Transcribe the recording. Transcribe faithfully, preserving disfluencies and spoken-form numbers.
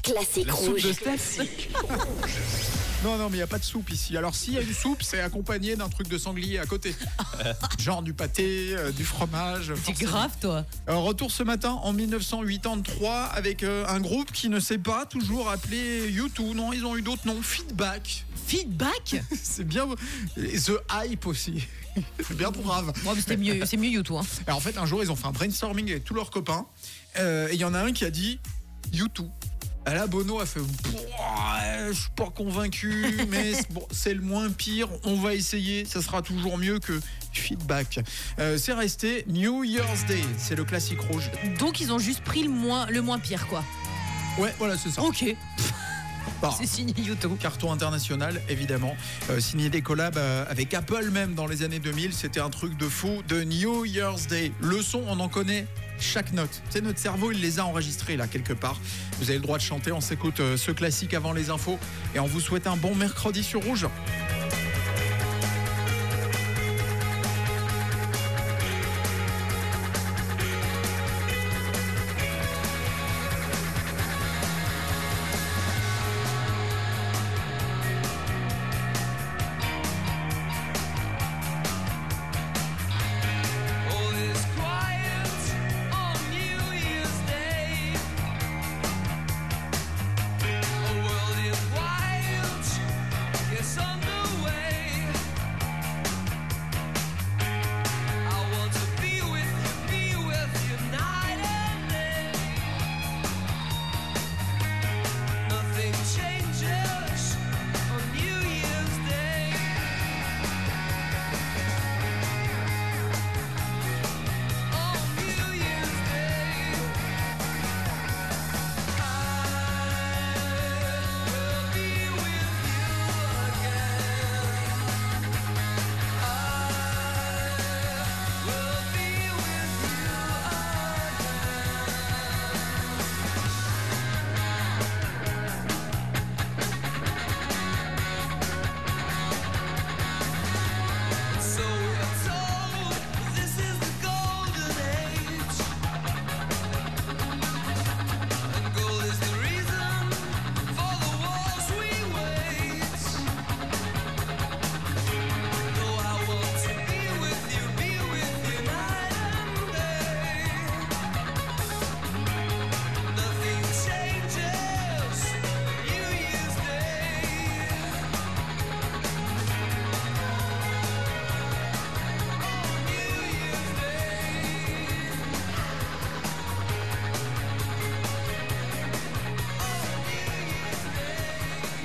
classique La rouge. soupe de classique. Non, non, mais il n'y a pas de soupe ici. Alors, s'il y a une soupe, c'est accompagné d'un truc de sanglier à côté. Genre du pâté, euh, du fromage. C'est forcément. grave, toi. Alors, retour ce matin en dix-neuf cent quatre-vingt-trois avec euh, un groupe qui ne s'est pas toujours appelé U deux. Non, ils ont eu d'autres noms. Feedback. Feedback. C'est bien. Et The Hype aussi. C'est bien grave. Ouais, mais c'était mieux, c'est mieux YouTube. Hein. Alors, en fait, un jour, ils ont fait un brainstorming avec tous leurs copains. Euh, et il y en a un qui a dit U deux. Et là, Bono a fait je suis pas convaincu, mais c'est, bon, c'est le moins pire. On va essayer, ça sera toujours mieux que Feedback. Euh, c'est resté New Year's Day, c'est le classique rouge. Donc ils ont juste pris le moins, le moins pire, quoi. Ouais, voilà, c'est ça. Ok. Bah, C'est signé YouTube. carton international, évidemment. Euh, signé des collabs euh, avec Apple même dans les années deux mille. C'était un truc de fou. De New Year's Day. Le son, on en connaît chaque note. C'est notre cerveau, il les a enregistrés là quelque part. Vous avez le droit de chanter. On s'écoute euh, ce classique avant les infos. Et on vous souhaite un bon mercredi sur Rouge.